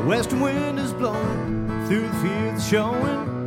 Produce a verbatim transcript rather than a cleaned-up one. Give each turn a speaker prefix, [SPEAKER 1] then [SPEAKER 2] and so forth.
[SPEAKER 1] western wind is blowing through the fields showing